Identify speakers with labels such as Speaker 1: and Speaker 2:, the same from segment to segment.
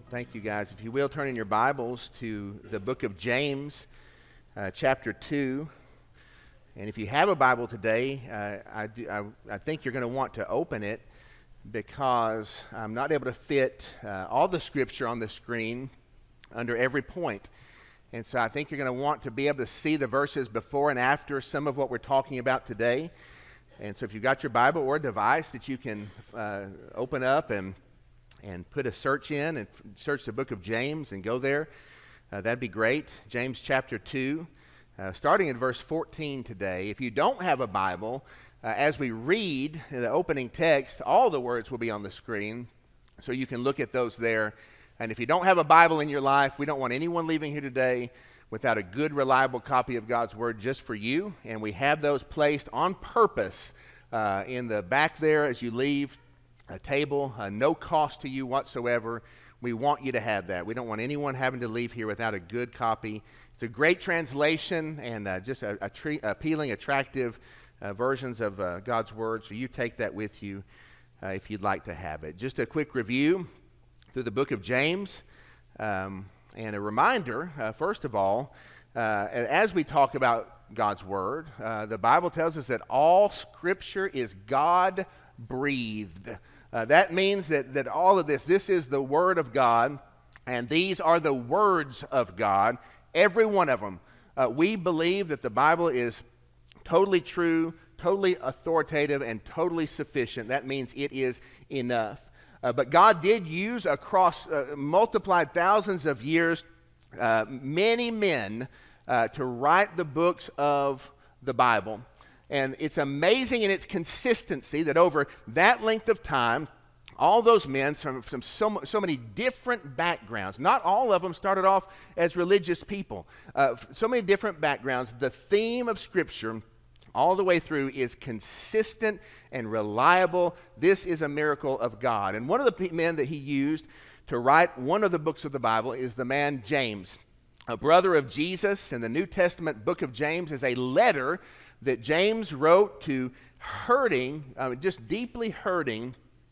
Speaker 1: Thank you, guys. If you will, turn in your Bibles to the book of James, chapter 2. And if you have a Bible today, I think you're going to want to open it because I'm not able to fit all the scripture on the screen under every point. And so I think you're going to want to be able to see the verses before and after some of what we're talking about today. And so if you've got your Bible or a device that you can open up and put a search in and search the book of James and go there, that'd be great. James chapter 2, starting in verse 14 today. If you don't have a Bible, as we read the opening text, all the words will be on the screen, so you can look at those there. And if you don't have a Bible in your life, we don't want anyone leaving here today without a good, reliable copy of God's Word just for you. And we have those placed on purpose in the back there as you leave. A table, no cost to you whatsoever. We want you to have that. We don't want anyone having to leave here without a good copy. It's a great translation and just appealing, attractive versions of God's Word. So you take that with you if you'd like to have it. Just a quick review through the book of James and a reminder, first of all, as we talk about God's Word, the Bible tells us that all Scripture is God-breathed. That means that all of this is the Word of God, and these are the words of God, every one of them. We believe that the Bible is totally true, totally authoritative, and totally sufficient. That means it is enough. But God did use across multiplied thousands of years many men to write the books of the Bible. And it's amazing in its consistency that over that length of time, all those men from so many different backgrounds, not all of them started off as religious people, so many different backgrounds, the theme of Scripture all the way through is consistent and reliable. This is a miracle of God. And one of the men that he used to write one of the books of the Bible is the man James, a brother of Jesus. And the New Testament book of James is a letter that James wrote to just deeply hurting,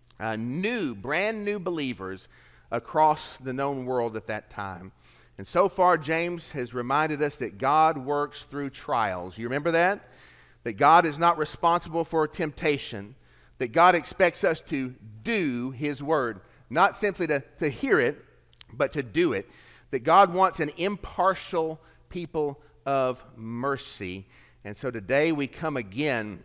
Speaker 1: brand new believers across the known world at that time. And so far, James has reminded us that God works through trials. You remember that? That God is not responsible for temptation. That God expects us to do His word. Not simply to hear it, but to do it. That God wants an impartial people of mercy. And so today we come again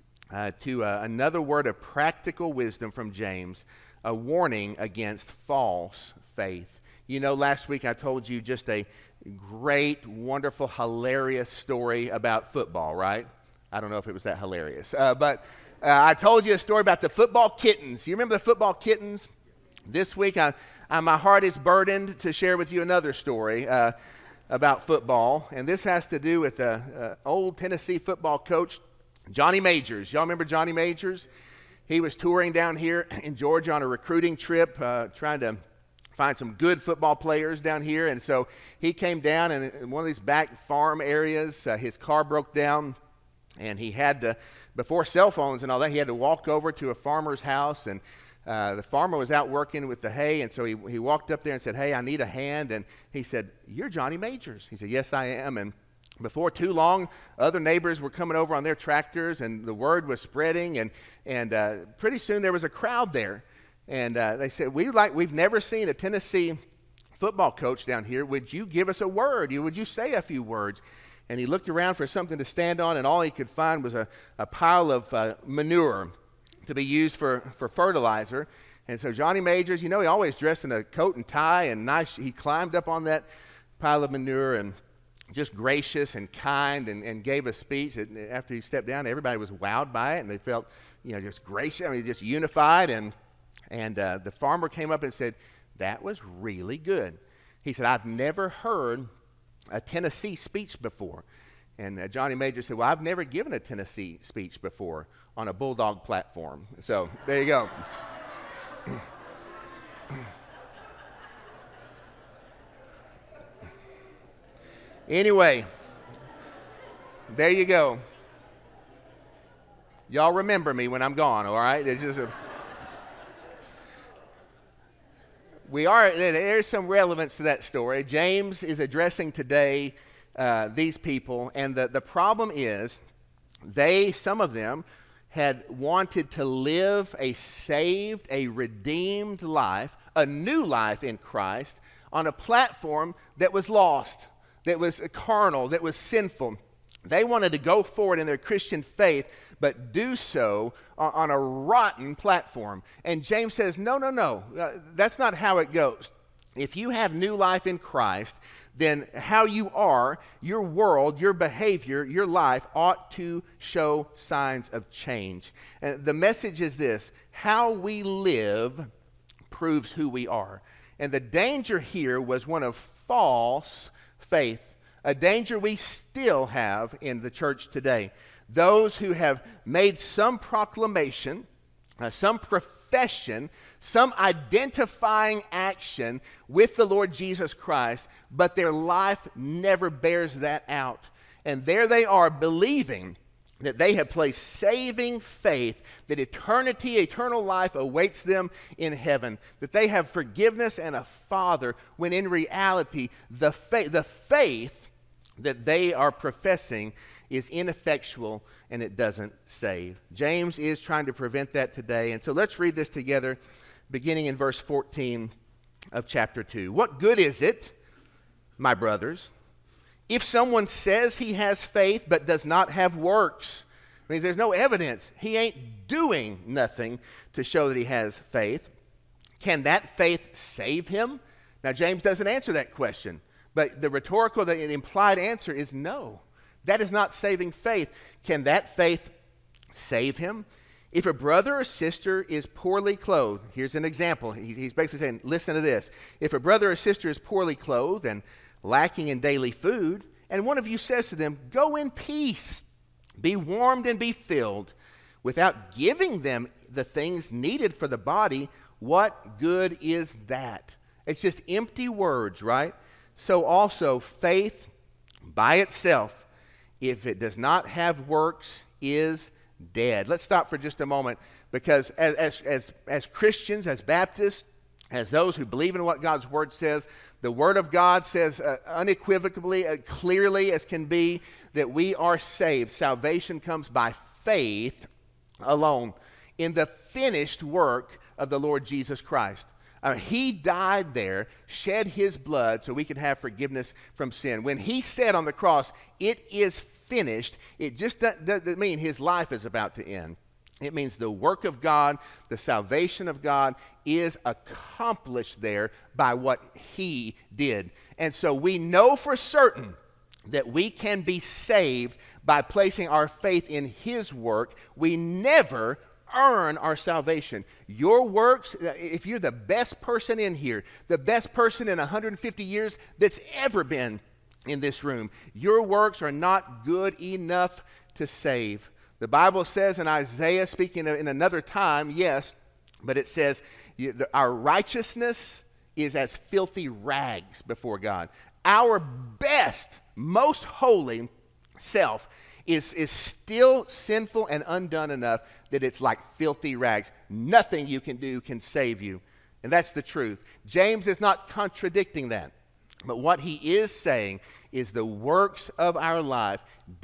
Speaker 1: to another word of practical wisdom from James, a warning against false faith. You know, last week I told you just a great, wonderful, hilarious story about football, right? I don't know if it was that hilarious, but I told you a story about the football kittens. You remember the football kittens? This week my heart is burdened to share with you another story about football, and this has to do with old Tennessee football coach Johnny Majors. Y'all remember Johnny Majors? He was touring down here in Georgia on a recruiting trip, trying to find some good football players down here, and so he came down in one of these back farm areas. His car broke down, and he had to, before cell phones and all that, he had to walk over to a farmer's house, and the farmer was out working with the hay, and so he walked up there and said, "Hey, I need a hand." And he said, "You're Johnny Majors." He said, "Yes, I am." And before too long, other neighbors were coming over on their tractors, and the word was spreading, and pretty soon there was a crowd there. And they said, we've never seen a Tennessee football coach down here. Would you give us a word? Would you say a few words? And he looked around for something to stand on, and all he could find was a pile of manure to be used for fertilizer. And so Johnny Majors, he always dressed in a coat and tie and nice. He climbed up on that pile of manure and just gracious and kind and gave a speech. And after he stepped down, everybody was wowed by it, and they felt, just gracious, just unified. And the farmer came up and said, "That was really good." He said, "I've never heard a Tennessee speech before." And Johnny Major said, "Well, I've never given a Tennessee speech before on a Bulldog platform." So there you go. Anyway, there you go. Y'all remember me when I'm gone, all right? It's just there's some relevance to that story. James is addressing today these people, and the problem is some of them had wanted to live a saved, a redeemed life, a new life in Christ on a platform that was lost, that was carnal, that was sinful. They wanted to go forward in their Christian faith, but do so on a rotten platform. And James says, no, that's not how it goes. If you have new life in Christ, then how you are, your world, your behavior, your life ought to show signs of change. And the message is this: how we live proves who we are. And the danger here was one of false faith, a danger we still have in the church today. Those who have made some proclamation, some profession, some identifying action with the Lord Jesus Christ, but their life never bears that out. And there they are believing that they have placed saving faith, that eternal life awaits them in heaven, that they have forgiveness and a Father, when in reality the faith that they are professing is ineffectual and it doesn't save. James is trying to prevent that today. And so let's read this together, beginning in verse 14 of chapter 2. What good is it, my brothers, if someone says he has faith but does not have works? It means there's no evidence. He ain't doing nothing to show that he has faith. Can that faith save him? Now, James doesn't answer that question, but the implied answer is no. That is not saving faith. Can that faith save him? If a brother or sister is poorly clothed, here's an example. He's basically saying, listen to this. If a brother or sister is poorly clothed and lacking in daily food, and one of you says to them, go in peace, be warmed and be filled, without giving them the things needed for the body, what good is that? It's just empty words, right? So also faith by itself, if it does not have works, is dead. Let's stop for just a moment, because as Christians, as Baptists, as those who believe in what God's Word says, the Word of God says unequivocally, clearly as can be, that we are saved. Salvation comes by faith alone in the finished work of the Lord Jesus Christ. He died there, shed his blood so we could have forgiveness from sin. When he said on the cross, it is finished, it just doesn't mean his life is about to end. It means the work of God, the salvation of God is accomplished there by what he did. And so we know for certain that we can be saved by placing our faith in his work. We never earn our salvation. Your works, if you're the best person in here, the best person in 150 years that's ever been in this room, your works are not good enough to save. The Bible says in Isaiah, speaking in another time, yes, but it says our righteousness is as filthy rags before God. Our best, most holy self is still sinful and undone enough that it's like filthy rags. Nothing you can do can save you. And that's the truth. James is not contradicting that. But what he is saying is the works of our life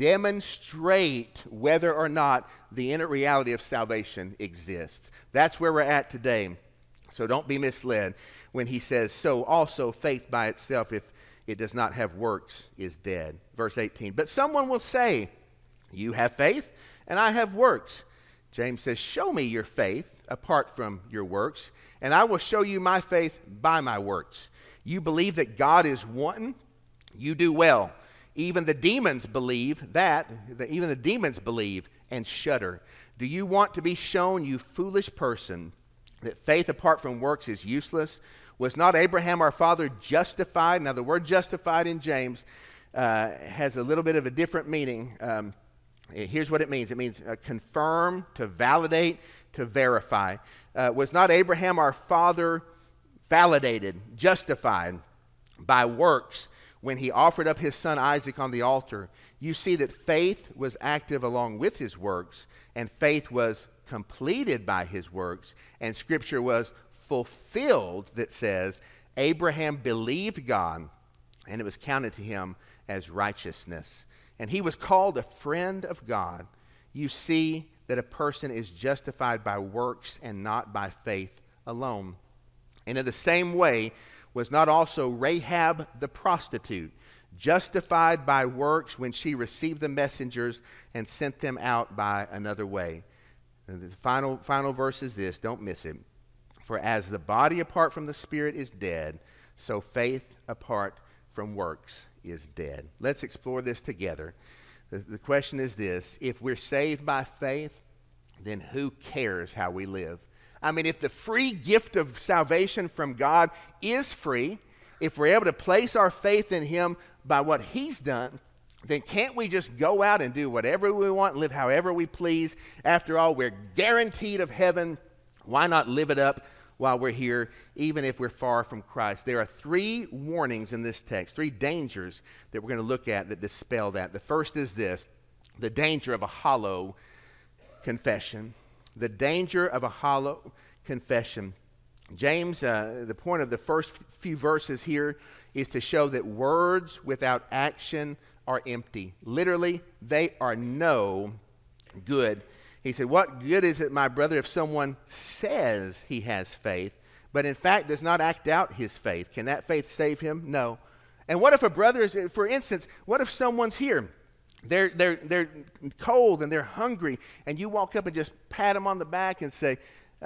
Speaker 1: demonstrate whether or not the inner reality of salvation exists. That's where we're at today. So don't be misled when he says, so also faith by itself, if it does not have works, is dead. Verse 18, but someone will say, you have faith and I have works. James says, show me your faith apart from your works, and I will show you my faith by my works. You believe that God is one, you do well. Even the demons believe that, even the demons believe and shudder. Do you want to be shown, you foolish person, that faith apart from works is useless? Was not Abraham our father justified? Now the word justified in James has a little bit of a different meaning. Here's what it means. It means confirm, to validate, to verify. Was not Abraham our father validated, justified by works when he offered up his son Isaac on the altar? You see that faith was active along with his works, and faith was completed by his works, and Scripture was fulfilled that says, Abraham believed God, and it was counted to him as righteousness. And he was called a friend of God. You see that a person is justified by works and not by faith alone. And in the same way was not also Rahab the prostitute justified by works when she received the messengers and sent them out by another way. And the final verse is this, don't miss it. For as the body apart from the spirit is dead, so faith apart from works is dead. Let's explore this together. The question is this: if we're saved by faith, then who cares how we live? I mean, if the free gift of salvation from God is free, if we're able to place our faith in him by what he's done, then can't we just go out and do whatever we want, live however we please? After all, we're guaranteed of heaven. Why not live it up while we're here, even if we're far from Christ? There are three warnings in this text, three dangers that we're going to look at that dispel that. The first is this: the danger of a hollow confession. The danger of a hollow confession. James, the point of the first few verses here is to show that words without action are empty. Literally, they are no good. He said, what good is it, my brother, if someone says he has faith, but in fact does not act out his faith? Can that faith save him? No. And what if a brother is, for instance, what if someone's here? They're cold and they're hungry, and you walk up and just pat them on the back and say,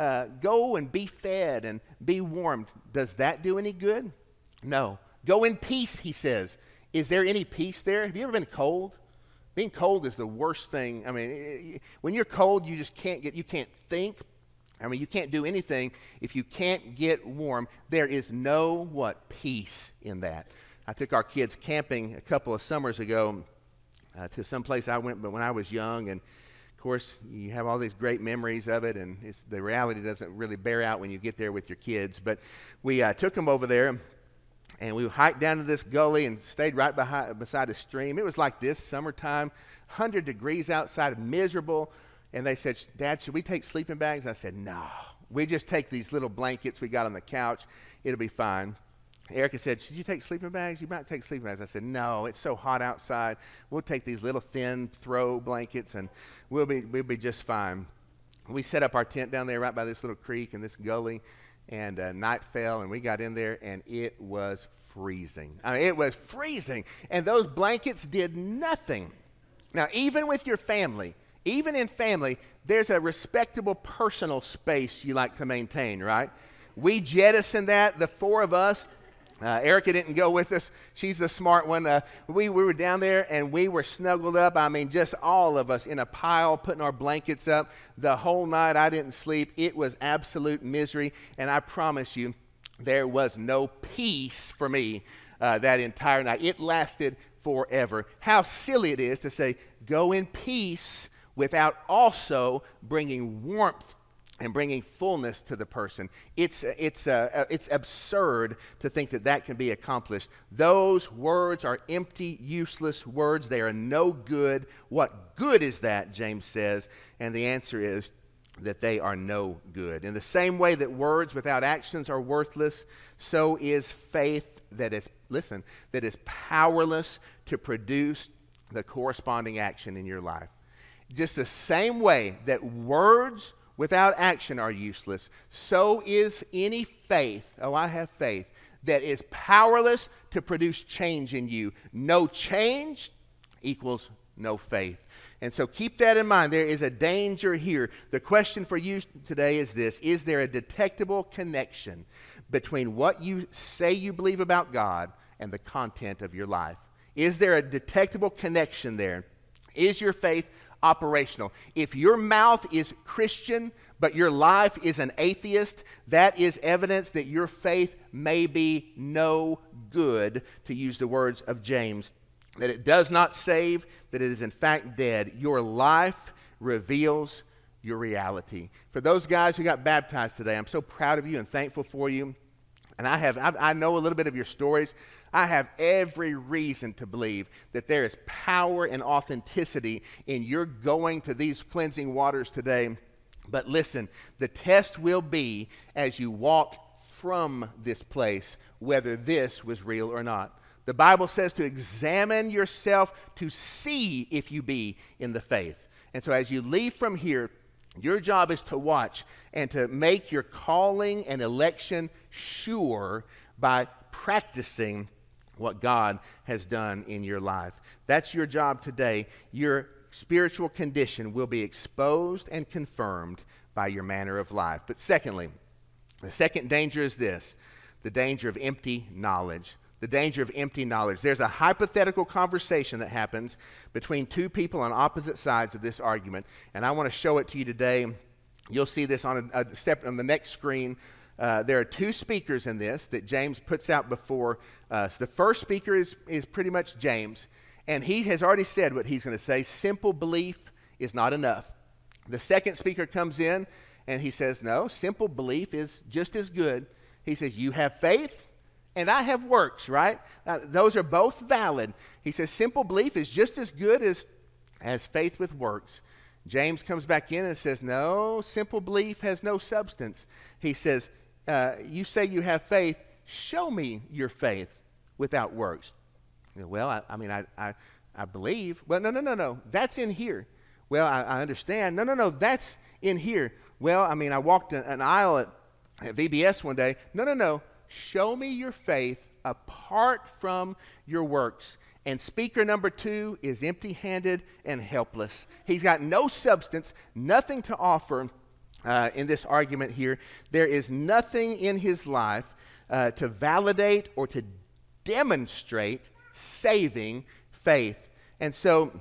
Speaker 1: go and be fed and be warmed. Does that do any good? No. Go in peace, he says. Is there any peace there? Have you ever been cold? Being cold is the worst thing. I mean, when you're cold, you just can't think. I mean, you can't do anything if you can't get warm. There is no, peace in that. I took our kids camping a couple of summers ago to some place I went but when I was young, and of course, you have all these great memories of it, and the reality doesn't really bear out when you get there with your kids. But we took them over there, and we hiked down to this gully and stayed right beside a stream. It was like this, summertime, 100 degrees outside, miserable. And they said, Dad, should we take sleeping bags? I said, no. We just take these little blankets we got on the couch. It'll be fine. Erica said, should you take sleeping bags? You might take sleeping bags. I said, no, it's so hot outside. We'll take these little thin throw blankets, and we'll be just fine. We set up our tent down there right by this little creek and this gully, and night fell, and we got in there, and it was freezing. I mean, it was freezing, and those blankets did nothing. Now, even with your family, even in family, there's a respectable personal space you like to maintain, right? We jettisoned that, the four of us. Erica didn't go with us. She's the smart one. We were down there, and we were snuggled up. I mean, just all of us in a pile, putting our blankets up. The whole night I didn't sleep. It was absolute misery, and I promise you, there was no peace for me that entire night. It lasted forever. How silly it is to say, go in peace without also bringing warmth and bringing fullness to the person. It's absurd to think that can be accomplished. Those words are empty, useless words. They are no good. What good is that, James says? And the answer is that they are no good. In the same way that words without actions are worthless, so is faith that is powerless to produce the corresponding action in your life. Just the same way that words without action are useless, so is any faith, I have faith, that is powerless to produce change in you. No change equals no faith. And so keep that in mind. There is a danger here. The question for you today is this: is there a detectable connection between what you say you believe about God and the content of your life? Is there a detectable connection there? Is your faith operational? If your mouth is Christian, but your life is an atheist, that is evidence that your faith may be no good, to use the words of James, that it does not save, that it is in fact dead. Your life reveals your reality. For those guys who got baptized today, I'm so proud of you and thankful for you. And I know a little bit of your stories. I have every reason to believe that there is power and authenticity in your going to these cleansing waters today, But listen, the test will be as you walk from this place, whether this was real or not. The Bible says to examine yourself to see if you be in the faith. And so as you leave from here, your job is to watch and to make your calling and election sure by practicing what God has done in your life. That's your job today. Your spiritual condition will be exposed and confirmed by your manner of life. But secondly, the second danger is this, the danger of empty knowledge. The danger of empty knowledge. There's a hypothetical conversation that happens between two people on opposite sides of this argument, and I want to show it to you today. You'll see this on a step on the next screen. There are two speakers in this that James puts out before us. The first speaker is pretty much James, and he has already said what he's going to say. Simple belief is not enough. The second speaker comes in, and he says, no, simple belief is just as good. He says, you have faith, and I have works, right? Those are both valid. He says simple belief is just as good as faith with works. James comes back in and says, no, simple belief has no substance. He says, you say you have faith, show me your faith without works. Well, I believe. Well, no, that's in here. Well, I understand. No, that's in here. Well, I walked an aisle at VBS one day. No. Show me your faith apart from your works. And speaker number 2 is empty-handed and helpless. He's got no substance, nothing to offer in this argument here. There is nothing in his life to validate or to demonstrate saving faith. And so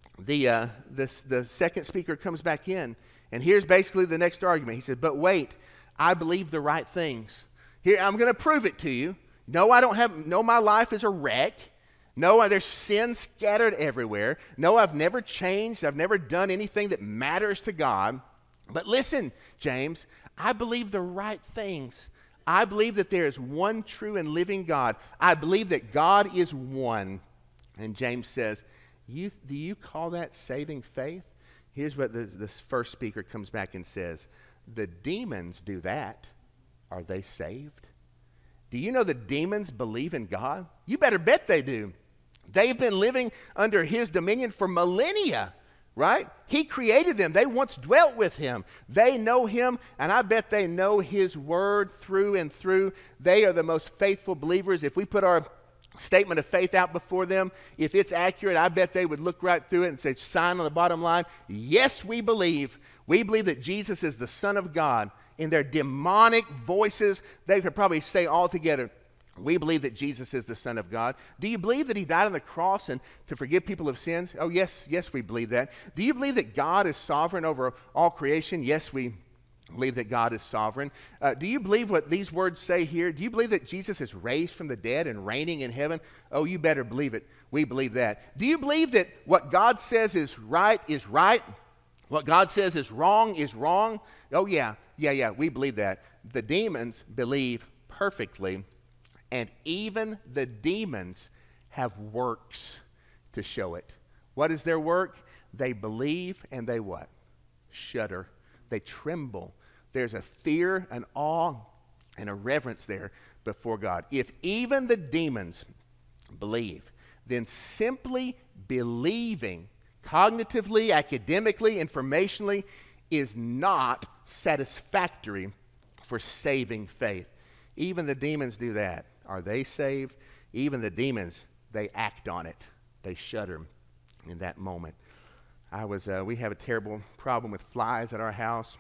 Speaker 1: the second speaker comes back in, and here's basically the next argument. He said, but wait, I believe the right things. Here, I'm going to prove it to you. No, my life is a wreck. No, there's sin scattered everywhere. No, I've never changed. I've never done anything that matters to God. But listen, James, I believe the right things. I believe that there is one true and living God. I believe that God is one. And James says, do you call that saving faith? Here's what this first speaker comes back and says. The demons do that. Are they saved? Do you know the demons believe in God? You better bet they do. They've been living under his dominion for millennia, right? He created them. They once dwelt with him. They know him, and I bet they know his word through and through. They are the most faithful believers. If we put our statement of faith out before them, if it's accurate, I bet they would look right through it and say, sign on the bottom line, yes, we believe. We believe that Jesus is the Son of God. In their demonic voices, they could probably say all together, we believe that Jesus is the Son of God. Do you believe that he died on the cross and to forgive people of sins? Oh, yes, we believe that. Do you believe that God is sovereign over all creation? Yes, we believe that God is sovereign. Do you believe what these words say here? Do you believe that Jesus is raised from the dead and reigning in heaven? Oh, you better believe it. We believe that. Do you believe that what God says is right is right? What God says is wrong is wrong? Oh, yeah, we believe that. The demons believe perfectly, and even the demons have works to show it. What is their work? They believe and they what? Shudder. They tremble. There's a fear, an awe, and a reverence there before God. If even the demons believe, then simply believing cognitively, academically, informationally is not satisfactory for saving faith. Even the demons do that. Are they saved? Even the demons, they act on it. They shudder in that moment. We have a terrible problem with flies at our house.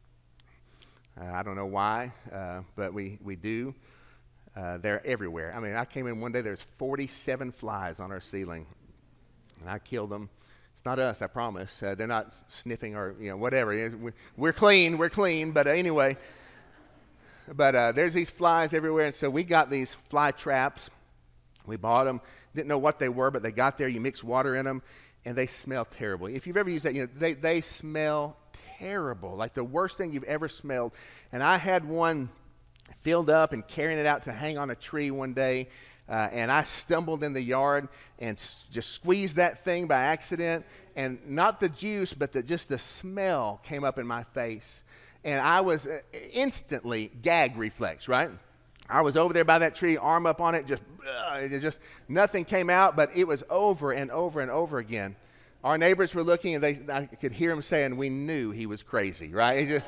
Speaker 1: I don't know why, but we do. They're everywhere. I came in one day, there's 47 flies on our ceiling, and I killed them. It's not us, I promise. They're not sniffing or, whatever. We're clean, but anyway. But there's these flies everywhere, and so we got these fly traps. We bought them. Didn't know what they were, but they got there. You mix water in them, and they smell terrible. If you've ever used that, they smell terrible, like the worst thing you've ever smelled. And I had one filled up and carrying it out to hang on a tree one day. and I stumbled in the yard and just squeezed that thing by accident, and not the juice, but just the smell came up in my face, and I was instantly gag reflex, right? I was over there by that tree, arm up on it, just nothing came out, but it was over and over and over again. Our neighbors were looking, and I could hear them saying, we knew he was crazy, right?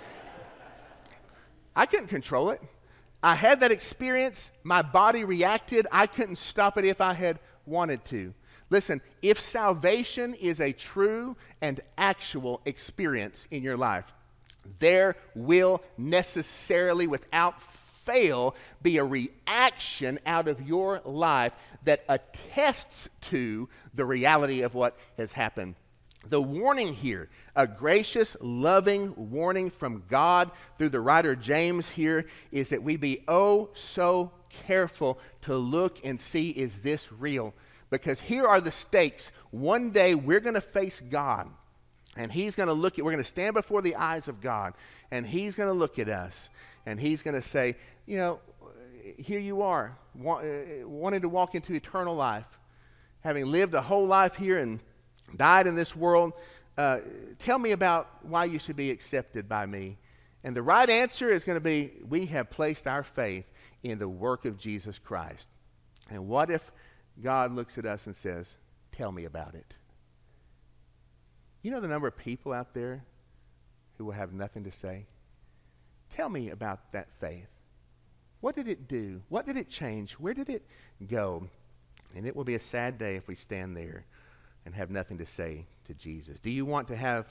Speaker 1: I couldn't control it. I had that experience. My body reacted. I couldn't stop it if I had wanted to. Listen, if salvation is a true and actual experience in your life, there will necessarily, without fail, be a reaction out of your life that attests to the reality of what has happened. The warning here, a gracious, loving warning from God through the writer James here, is that we be oh so careful to look and see, is this real? Because here are the stakes. One day we're going to face God, and he's going to we're going to stand before the eyes of God, and he's going to look at us, and he's going to say, you know, here you are, wanting to walk into eternal life, having lived a whole life here and died in this world. Tell me about why you should be accepted by me. And the right answer is going to be, we have placed our faith in the work of Jesus Christ. And what if God looks at us and says, tell me about it? You know the number of people out there who will have nothing to say? Tell me about that faith. What did it do? What did it change? Where did it go? And it will be a sad day if we stand there and have nothing to say to Jesus. Do you want to have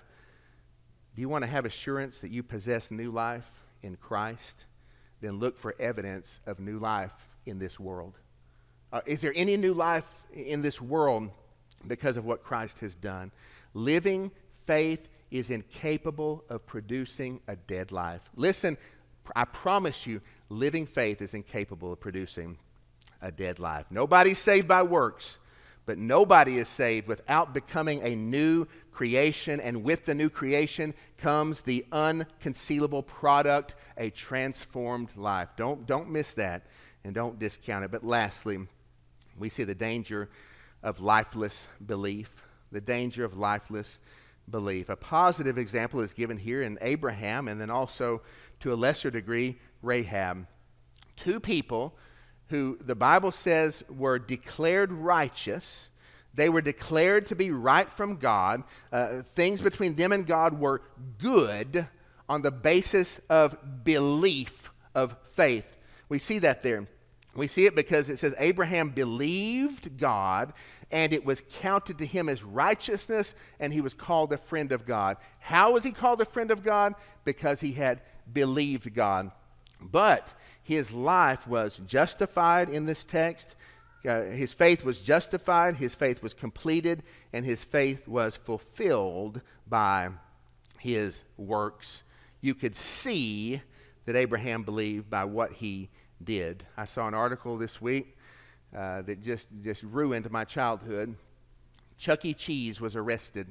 Speaker 1: assurance that you possess new life in Christ? Then look for evidence of new life in this world. Is there any new life in this world because of what Christ has done? Living faith is incapable of producing a dead life. Listen, I promise you, living faith is incapable of producing a dead life. Nobody's saved by works, but nobody is saved without becoming a new creation, and with the new creation comes the unconcealable product, a transformed life. Don't miss that, and don't discount it. But lastly, we see the danger of lifeless belief. The danger of lifeless belief. A positive example is given here in Abraham, and then also to a lesser degree, Rahab. Two people who the Bible says were declared righteous. They were declared to be right from God. Things between them and God were good on the basis of belief, of faith. We see that there. We see it because it says Abraham believed God, and it was counted to him as righteousness, and he was called a friend of God. How was he called a friend of God? Because he had believed God. But his life was justified in this text. His faith was justified, his faith was completed, and his faith was fulfilled by his works. You could see that Abraham believed by what he did. I saw an article this week that just ruined my childhood. Chuck E. Cheese was arrested.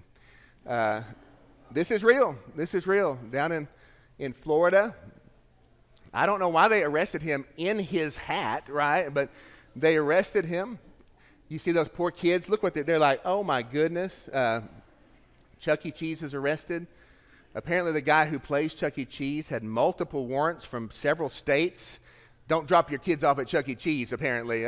Speaker 1: This is real. This is real. Down in Florida. I don't know why they arrested him in his hat, right? But they arrested him. You see those poor kids? Look what they're like, oh my goodness. Chuck E. Cheese is arrested. Apparently the guy who plays Chuck E. Cheese had multiple warrants from several states. Don't drop your kids off at Chuck E. Cheese, apparently.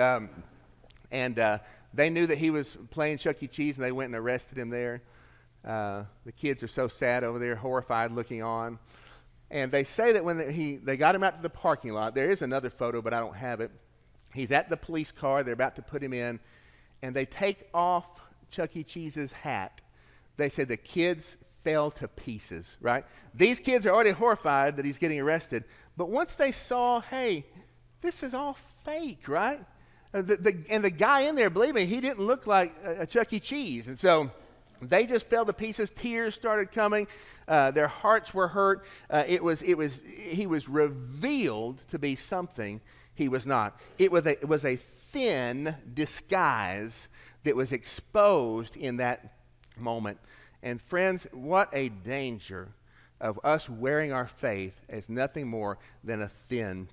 Speaker 1: And they knew that he was playing Chuck E. Cheese, and they went and arrested him there. The kids are so sad over there, horrified looking on. And they say that when they got him out to the parking lot, there is another photo, but I don't have it. He's at the police car. They're about to put him in, and they take off Chuck E. Cheese's hat. They said the kids fell to pieces, right? These kids are already horrified that he's getting arrested, but once they saw, hey, this is all fake, right? And the guy in there, believe me, he didn't look like a Chuck E. Cheese, and so they just fell to pieces. Tears started coming. Their hearts were hurt. He was revealed to be something he was not. It was a thin disguise that was exposed in that moment. And friends, what a danger of us wearing our faith as nothing more than a thin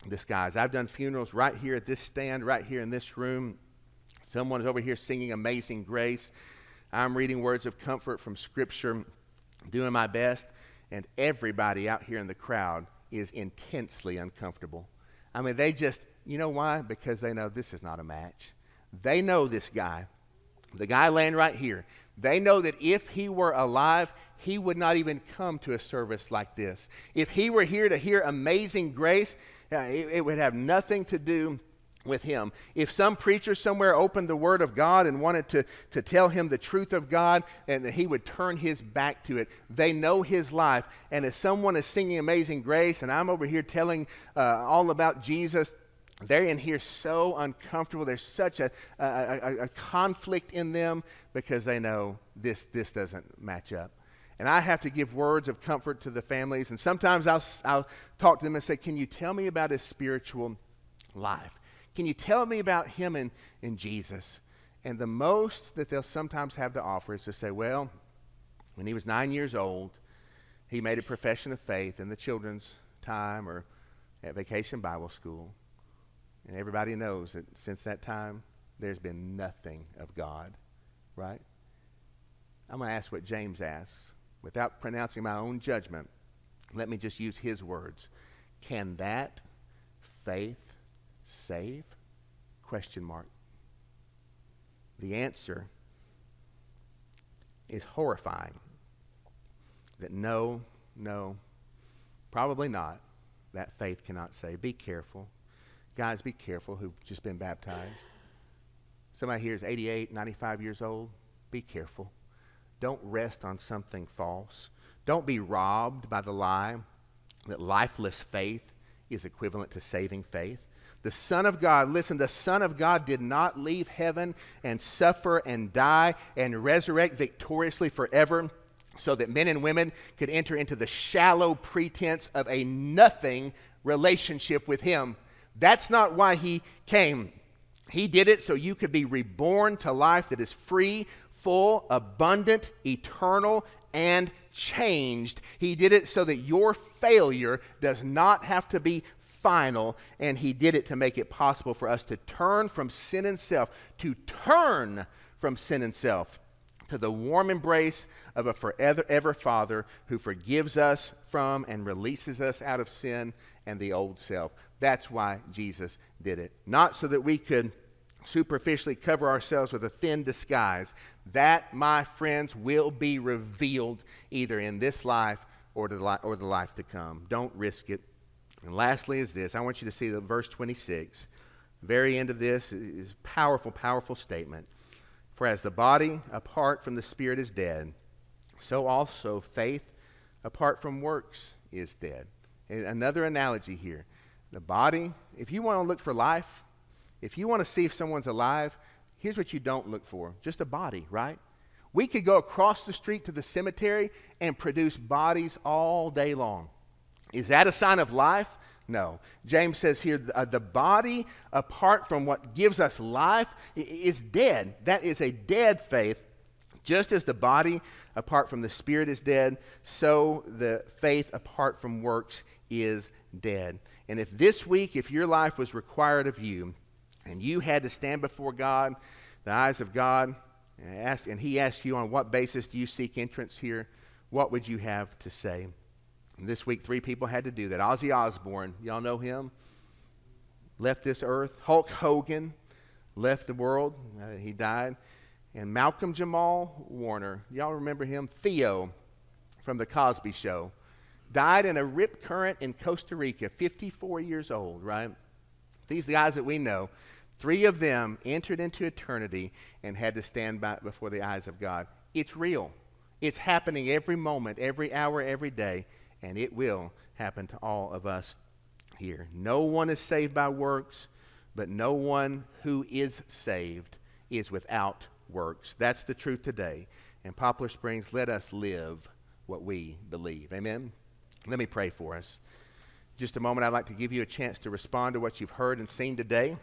Speaker 1: disguise. I've done funerals right here at this stand, right here in this room. Someone is over here singing Amazing Grace. I'm reading words of comfort from Scripture, doing my best, and everybody out here in the crowd is intensely uncomfortable. I mean, they just, you know why? Because they know this is not a match. They know this guy, the guy laying right here. They know that if he were alive, he would not even come to a service like this. If he were here to hear Amazing Grace, it would have nothing to do with him. If some preacher somewhere opened the Word of God and wanted to tell him the truth of God, and that he would turn his back to it. They know his life. And if someone is singing Amazing Grace, and I'm over here telling all about Jesus, they're in here so uncomfortable. There's such a conflict in them because they know this doesn't match up. And I have to give words of comfort to the families. And sometimes I'll talk to them and say, can you tell me about his spiritual life? Can you tell me about him and Jesus? And the most that they'll sometimes have to offer is to say, well, when he was 9 years old, he made a profession of faith in the children's time or at Vacation Bible School. And everybody knows that since that time, there's been nothing of God, right? I'm going to ask what James asks. Without pronouncing my own judgment, let me just use his words. Can that faith save? Question mark. The answer is horrifying. That no, probably not. That faith cannot save. Be careful. Guys, be careful who've just been baptized. Somebody here is 88, 95 years old. Be careful. Don't rest on something false. Don't be robbed by the lie that lifeless faith is equivalent to saving faith. The Son of God, listen, the Son of God did not leave heaven and suffer and die and resurrect victoriously forever so that men and women could enter into the shallow pretense of a nothing relationship with him. That's not why he came. He did it so you could be reborn to life that is free, full, abundant, eternal, and changed. He did it so that your failure does not have to be final, and he did it to make it possible for us to turn from sin and self, to turn from sin and self to the warm embrace of a forever Father who forgives us from and releases us out of sin and the old self. That's why Jesus did it. Not so that we could superficially cover ourselves with a thin disguise. That, my friends, will be revealed either in this life or the life to come. Don't risk it. And lastly is this. I want you to see the verse 26. The very end of this is a powerful, powerful statement. For as the body apart from the spirit is dead, so also faith apart from works is dead. And another analogy here. The body, if you want to look for life, if you want to see if someone's alive, here's what you don't look for. Just a body, right? We could go across the street to the cemetery and produce bodies all day long. Is that a sign of life? No. James says here, the body apart from what gives us life is dead. That is a dead faith. Just as the body apart from the spirit is dead, so the faith apart from works is dead. And if this week, if your life was required of you, and you had to stand before God, the eyes of God, and he asked you on what basis do you seek entrance here, what would you have to say? And this week, 3 people had to do that. Ozzy Osbourne, y'all know him, left this earth. Hulk Hogan left the world. He died. And Malcolm Jamal Warner, y'all remember him? Theo from The Cosby Show, died in a rip current in Costa Rica, 54 years old, right? These guys that we know, 3 of them entered into eternity and had to stand before the eyes of God. It's real. It's happening every moment, every hour, every day, and it will happen to all of us here. No one is saved by works, but no one who is saved is without works. That's the truth today. In Poplar Springs, let us live what we believe. Amen? Let me pray for us. Just a moment, I'd like to give you a chance to respond to what you've heard and seen today.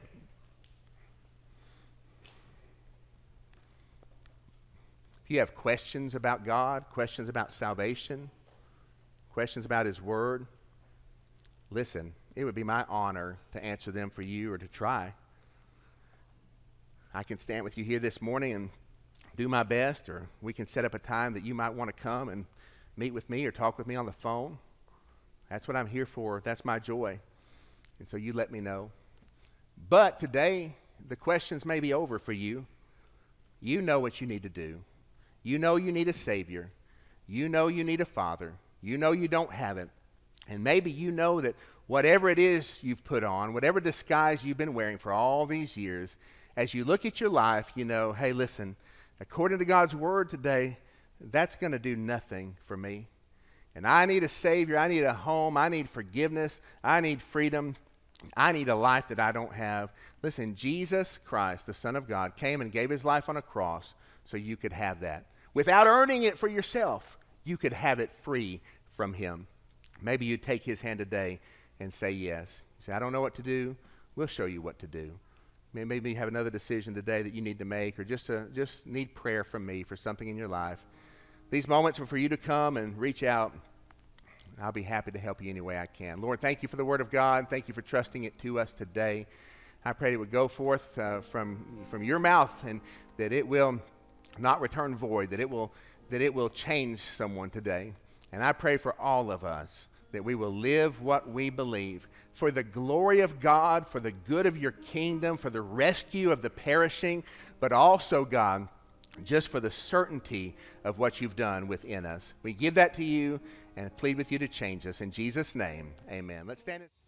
Speaker 1: If you have questions about God, questions about salvation, questions about His Word, listen, it would be my honor to answer them for you or to try. I can stand with you here this morning and do my best, or we can set up a time that you might want to come and meet with me or talk with me on the phone. That's what I'm here for. That's my joy. And so you let me know. But today, the questions may be over for you. You know what you need to do. You know you need a Savior. You know you need a Father. You know you don't have it. And maybe you know that whatever it is you've put on, whatever disguise you've been wearing for all these years, as you look at your life, you know, hey, listen, according to God's Word today, that's going to do nothing for me. And I need a Savior. I need a home. I need forgiveness. I need freedom. I need a life that I don't have. Listen, Jesus Christ, the Son of God, came and gave his life on a cross so you could have that. Without earning it for yourself, you could have it free from him. Maybe you take his hand today and say yes. You say, I don't know what to do. We'll show you what to do. Maybe you have another decision today that you need to make, or just need prayer from me for something in your life. These moments are for you to come and reach out. I'll be happy to help you any way I can. Lord, thank you for the Word of God. Thank you for trusting it to us today. I pray it would go forth from your mouth, and that it will not return void, that it will change someone today. And I pray for all of us that we will live what we believe for the glory of God, for the good of your kingdom, for the rescue of the perishing, but also, God, just for the certainty of what you've done within us. We give that to you and plead with you to change us. In Jesus' name, amen. Let's stand.